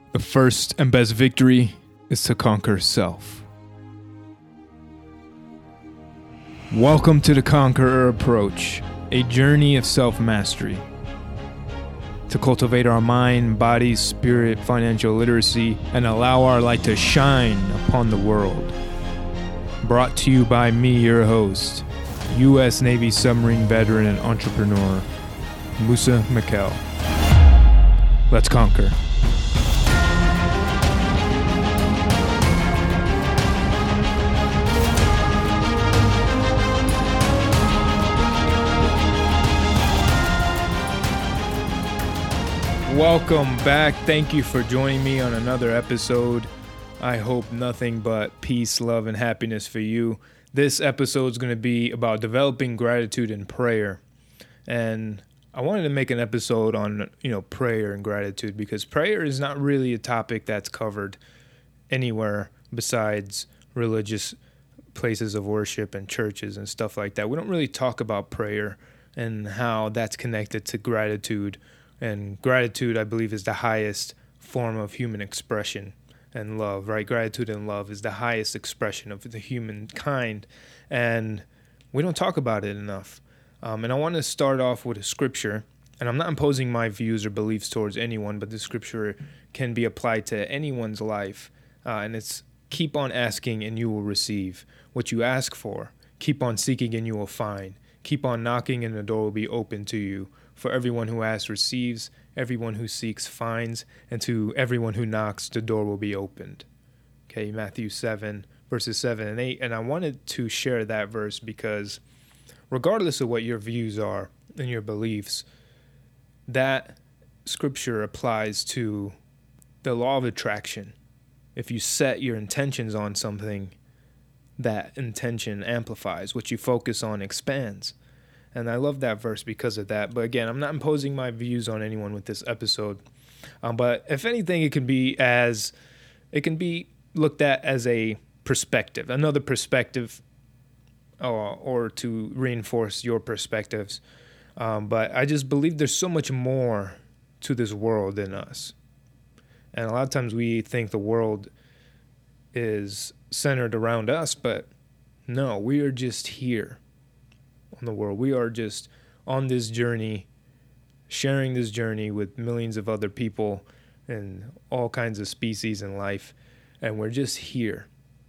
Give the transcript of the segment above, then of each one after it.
The first and best victory is to conquer self. Welcome to the Conqueror Approach, a journey of self-mastery. To cultivate our mind, body, spirit, financial literacy, and allow our light to shine upon the world. Brought to you by me, your host, U.S. Navy submarine veteran and entrepreneur, Musa Mikkel. Let's conquer. Welcome back. Thank you for joining me on another episode. I hope nothing but peace, love, and happiness for you. This episode is going to be about developing gratitude and prayer. And I wanted to make an episode on, prayer and gratitude because prayer is not really a topic that's covered anywhere besides religious places of worship and churches and stuff like that. We don't really talk about prayer and how that's connected to gratitude. And gratitude, I believe, is the highest form of human expression and love, right? Gratitude and love is the highest expression of the humankind, and we don't talk about it enough. And I want to start off with a scripture, and I'm not imposing my views or beliefs towards anyone, but the scripture can be applied to anyone's life, and it's keep on asking and you will receive what you ask for. Keep on seeking and you will find. Keep on knocking and the door will be open to you. For everyone who asks receives, everyone who seeks finds, and to everyone who knocks, the door will be opened. Okay, Matthew 7, verses 7 and 8. And I wanted to share that verse because regardless of what your views are and your beliefs, that scripture applies to the law of attraction. If you set your intentions on something, that intention amplifies. What you focus on expands. And I love that verse because of that. But again, I'm not imposing my views on anyone with this episode. But if anything, it can be looked at as a perspective, another perspective, or to reinforce your perspectives. But I just believe there's so much more to this world than us. And a lot of times we think the world is centered around us, but no, we are just here. On the world. We are just on this journey, sharing this journey with millions of other people and all kinds of species in life, and we're just here.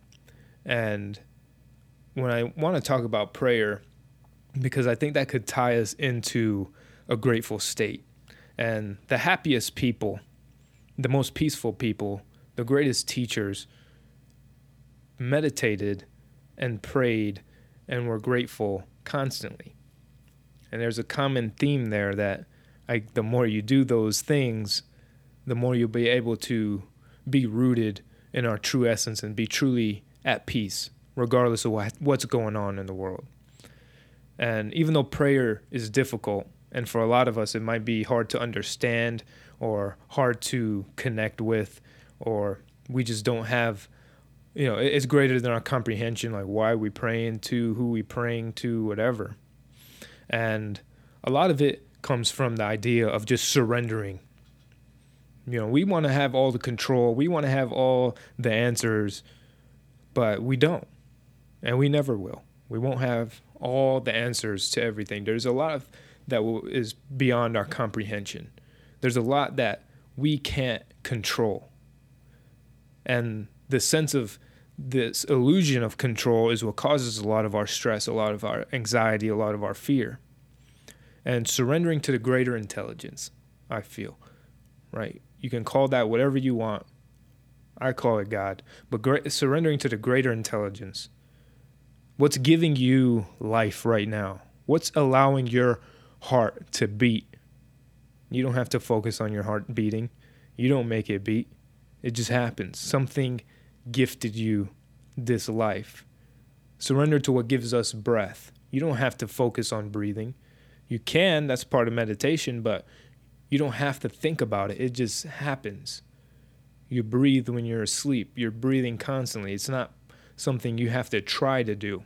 And when I want to talk about prayer, because I think that could tie us into a grateful state. And the happiest people, the most peaceful people, the greatest teachers meditated and prayed and were grateful constantly. And there's a common theme there that the more you do those things, the more you'll be able to be rooted in our true essence and be truly at peace, regardless of what's going on in the world. And even though prayer is difficult, and for a lot of us it might be hard to understand or hard to connect with, or we just don't have it's greater than our comprehension, like why are we praying to, who we praying to, whatever. And a lot of it comes from the idea of just surrendering. We want to have all the control. We want to have all the answers, but we don't. And we never will. We won't have all the answers to everything. There's a lot of that is beyond our comprehension. There's a lot that we can't control. And the sense of this illusion of control is what causes a lot of our stress, a lot of our anxiety, a lot of our fear. And surrendering to the greater intelligence, I feel, right? You can call that whatever you want. I call it God. But surrendering to the greater intelligence. What's giving you life right now? What's allowing your heart to beat? You don't have to focus on your heart beating. You don't make it beat. It just happens. Something gifted you this life. Surrender to what gives us breath. You don't have to focus on breathing. You can, that's part of meditation, but you don't have to think about it. It just happens. You breathe when you're asleep. You're breathing constantly. It's not something you have to try to do.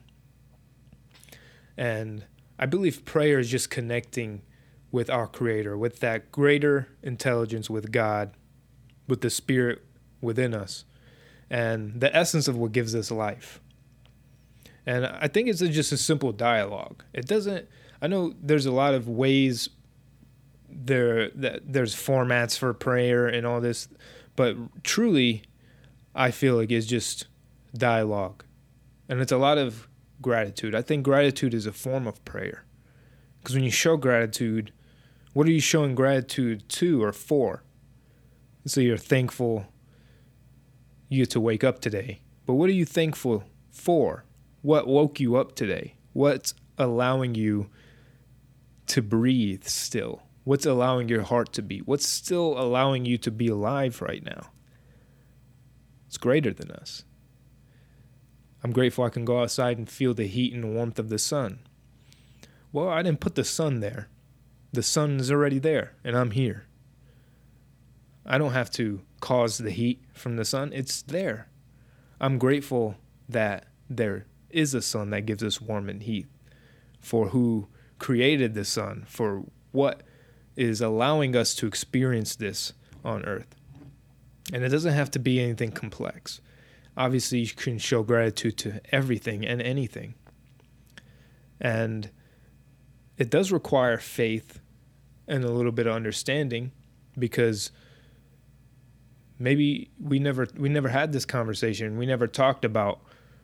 And I believe prayer is just connecting with our Creator, with that greater intelligence, with God, with the Spirit within us and the essence of what gives us life. And I think it's just a simple dialogue. It doesn't, I know there's a lot of ways there's formats for prayer and all this, but truly, I feel like it's just dialogue. And it's a lot of gratitude. I think gratitude is a form of prayer. Because when you show gratitude, what are you showing gratitude to or for? So you're thankful you get to wake up today. But what are you thankful for? What woke you up today? What's allowing you to breathe still? What's allowing your heart to beat? What's still allowing you to be alive right now? It's greater than us. I'm grateful I can go outside and feel the heat and the warmth of the sun. Well, I didn't put the sun there. The sun is already there, and I'm here. I don't have to cause the heat from the sun. It's there. I'm grateful that there is a sun that gives us warmth and heat, for who created the sun, for what is allowing us to experience this on earth. And it doesn't have to be anything complex. Obviously, you can show gratitude to everything and anything. And it does require faith and a little bit of understanding, because maybe we never had this conversation. We never talked about,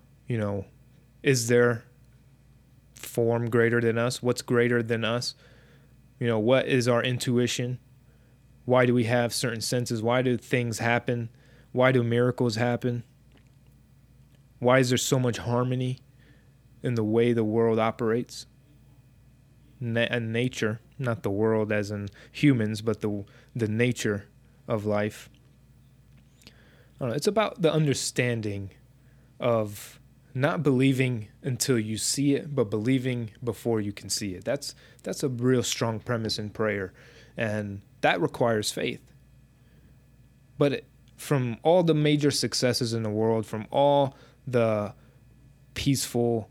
is there form greater than us? What's greater than us? What is our intuition? Why do we have certain senses? Why do things happen? Why do miracles happen? Why is there so much harmony in the way the world operates? And nature, not the world as in humans, but the nature of life. It's about the understanding of not believing until you see it, but believing before you can see it. That's a real strong premise in prayer, and that requires faith. But from all the major successes in the world, from all the peaceful,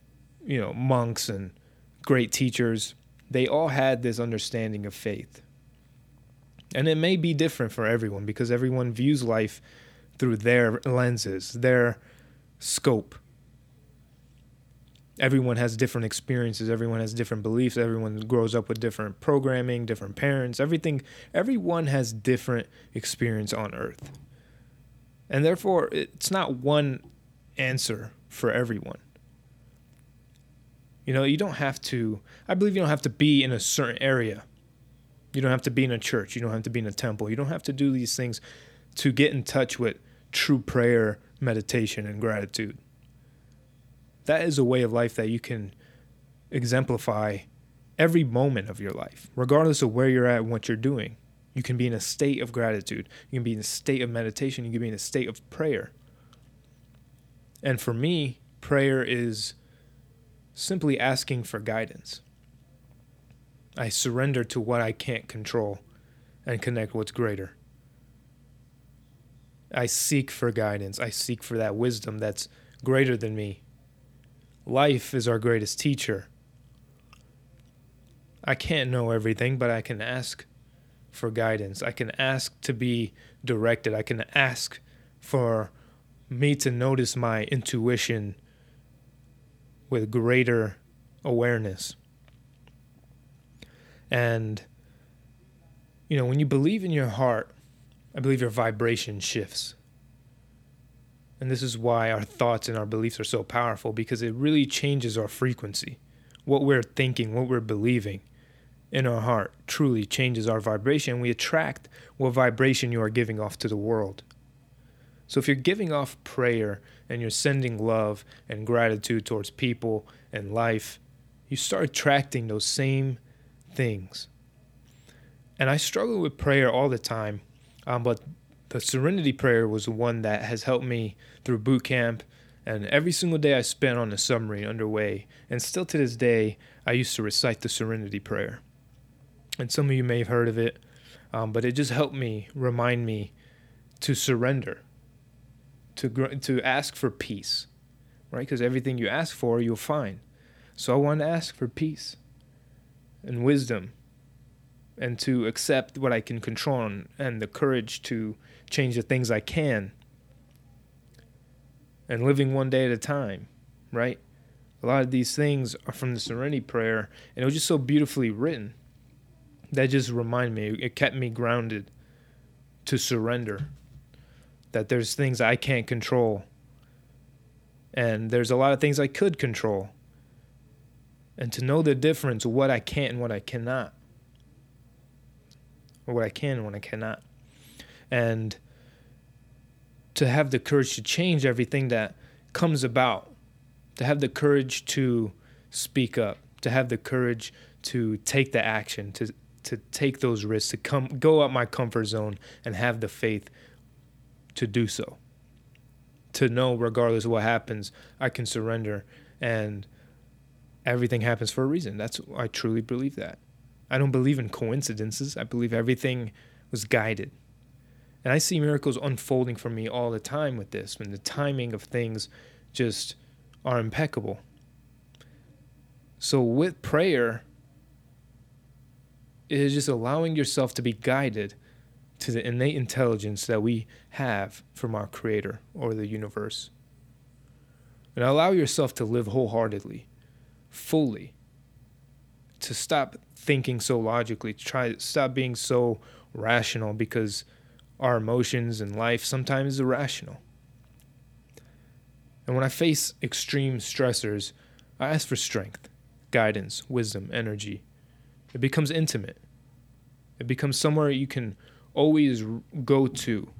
monks and great teachers, they all had this understanding of faith. And it may be different for everyone, because everyone views life through their lenses, their scope. Everyone has different experiences. Everyone has different beliefs. Everyone grows up with different programming, different parents, everything. Everyone has different experience on earth. And therefore, it's not one answer for everyone. You don't have to, I believe you don't have to be in a certain area. You don't have to be in a church. You don't have to be in a temple. You don't have to do these things to get in touch with true prayer, meditation, and gratitude. That is a way of life that you can exemplify every moment of your life, regardless of where you're at and what you're doing. You can be in a state of gratitude. You can be in a state of meditation. You can be in a state of prayer. And for me, prayer is simply asking for guidance. I surrender to what I can't control and connect what's greater. I seek for guidance. I seek for that wisdom that's greater than me. Life is our greatest teacher. I can't know everything, but I can ask for guidance. I can ask to be directed. I can ask for me to notice my intuition with greater awareness. And, when you believe in your heart, I believe your vibration shifts. And this is why our thoughts and our beliefs are so powerful, because it really changes our frequency. What we're thinking, what we're believing in our heart truly changes our vibration. We attract what vibration you are giving off to the world. So if you're giving off prayer and you're sending love and gratitude towards people and life, you start attracting those same things. And I struggle with prayer all the time, but the Serenity Prayer was the one that has helped me through boot camp, and every single day I spent on the submarine underway. And still to this day, I used to recite the Serenity Prayer. And some of you may have heard of it, but it just helped me, remind me to surrender, to ask for peace, right? Because everything you ask for, you'll find. So I want to ask for peace and wisdom and to accept what I can control and the courage to change the things I can, and living one day at a time, right? A lot of these things are from the Serenity Prayer, and it was just so beautifully written. That just reminded me, it kept me grounded to surrender, that there's things I can't control, and there's a lot of things I could control, and to know the difference, what I can and what I cannot, or what I can and what I cannot, and to have the courage to change everything that comes about, to have the courage to speak up, to have the courage to take the action, to take those risks, to go out my comfort zone and have the faith to do so. To know regardless of what happens, I can surrender and everything happens for a reason. I truly believe that. I don't believe in coincidences. I believe everything was guided. And I see miracles unfolding for me all the time with this, when the timing of things just are impeccable. So with prayer, it is just allowing yourself to be guided to the innate intelligence that we have from our Creator or the universe. And allow yourself to live wholeheartedly, fully, to stop thinking so logically, to stop being so rational, because our emotions and life sometimes is irrational. And when I face extreme stressors, I ask for strength, guidance, wisdom, energy. It becomes intimate. It becomes somewhere you can always go to.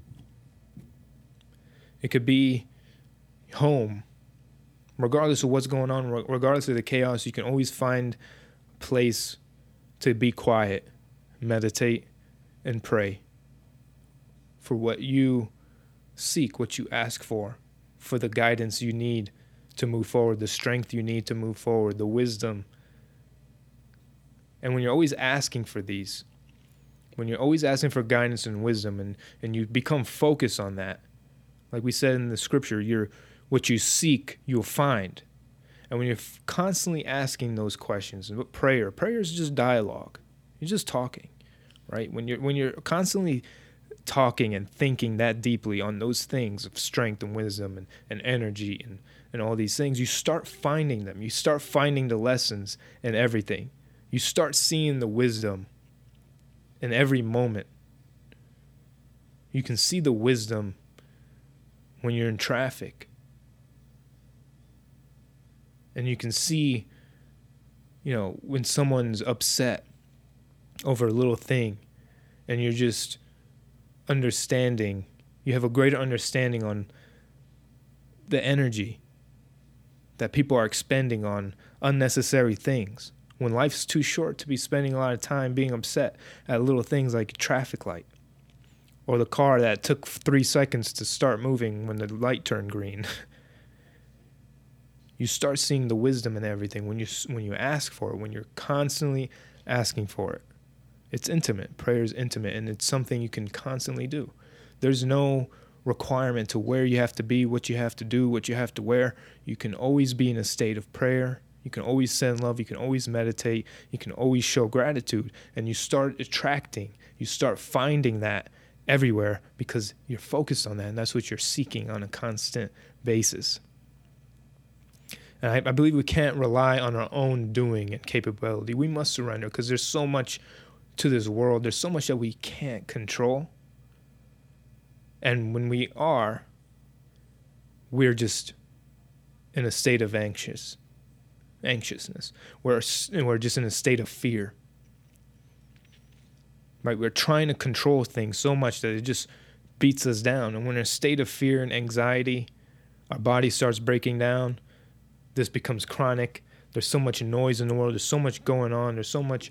It could be home. Regardless of what's going on, regardless of the chaos, you can always find a place to be quiet, meditate, and pray for what you seek, what you ask for the guidance you need to move forward, the strength you need to move forward, the wisdom. And when you're always asking for these, when you're always asking for guidance and wisdom, and you become focused on that, like we said in the scripture, what you seek, you'll find. And when you're constantly asking those questions, and prayer is just dialogue. You're just talking, right? When you're constantly talking and thinking that deeply on those things of strength and wisdom and energy and all these things, you start finding them. You start finding the lessons in everything. You start seeing the wisdom in every moment. You can see the wisdom when you're in traffic. And you can see, when someone's upset over a little thing, and you're just understanding, you have a greater understanding on the energy that people are expending on unnecessary things, when life's too short to be spending a lot of time being upset at little things like a traffic light, or the car that took 3 seconds to start moving when the light turned green. You start seeing the wisdom in everything when you ask for it, when you're constantly asking for it. It's intimate. Prayer is intimate, and it's something you can constantly do. There's no requirement to where you have to be, what you have to do, what you have to wear. You can always be in a state of prayer. You can always send love. You can always meditate. You can always show gratitude. And you start attracting, you start finding that everywhere because you're focused on that, and that's what you're seeking on a constant basis. And I believe we can't rely on our own doing and capability. We must surrender, because there's so much to this world. There's so much that we can't control. And when we are, we're just in a state of anxiousness. We're just in a state of fear. Right? We're trying to control things so much that it just beats us down. And when we're in a state of fear and anxiety, our body starts breaking down. This becomes chronic. There's so much noise in the world. There's so much going on. There's so much,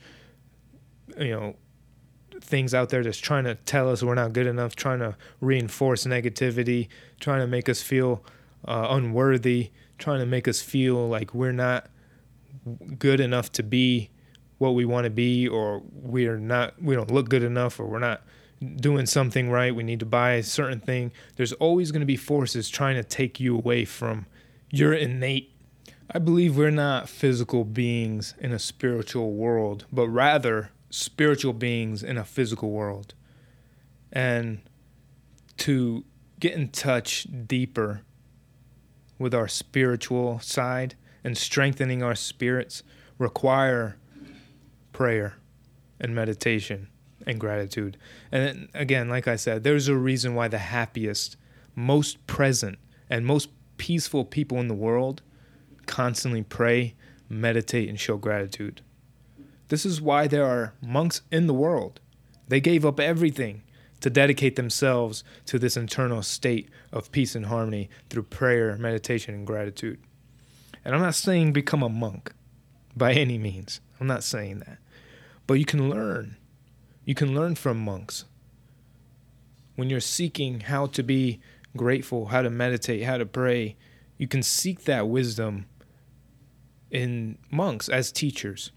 things out there that's trying to tell us we're not good enough, trying to reinforce negativity, trying to make us feel unworthy, trying to make us feel like we're not good enough to be what we want to be, or we don't look good enough, or we're not doing something right. We need to buy a certain thing. There's always going to be forces trying to take you away from your innate. I believe we're not physical beings in a spiritual world, but rather spiritual beings in a physical world. And to get in touch deeper with our spiritual side and strengthening our spirits require prayer and meditation and gratitude. And then, again, like I said, there's a reason why the happiest, most present, and most peaceful people in the world constantly pray, meditate, and show gratitude. This is why there are monks in the world. They gave up everything to dedicate themselves to this internal state of peace and harmony through prayer, meditation, and gratitude. And I'm not saying become a monk by any means. I'm not saying that. But you can learn. You can learn from monks. When you're seeking how to be grateful, how to meditate, how to pray, you can seek that wisdom in monks as teachers.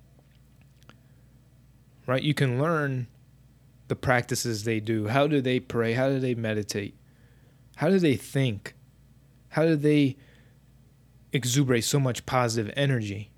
Right? You can learn the practices they do. How do they pray? How do they meditate? How do they think? How do they exuberate so much positive energy?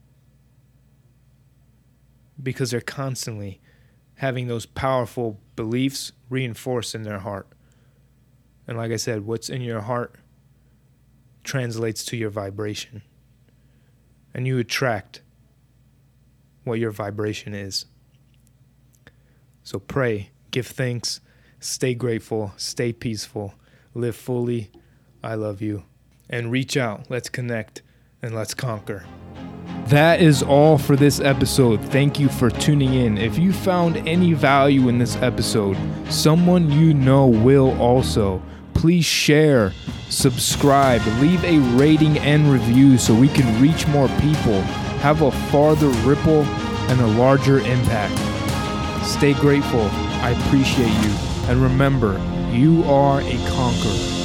Because they're constantly having those powerful beliefs reinforced in their heart. And like I said, what's in your heart translates to your vibration. And you attract what your vibration is. So pray, give thanks, stay grateful, stay peaceful, live fully. I love you. And reach out. Let's connect and let's conquer. That is all for this episode. Thank you for tuning in. If you found any value in this episode, someone you know will also. Please share, subscribe, leave a rating and review so we can reach more people, have a farther ripple, and a larger impact. Stay grateful. I appreciate you. And remember, you are a conqueror.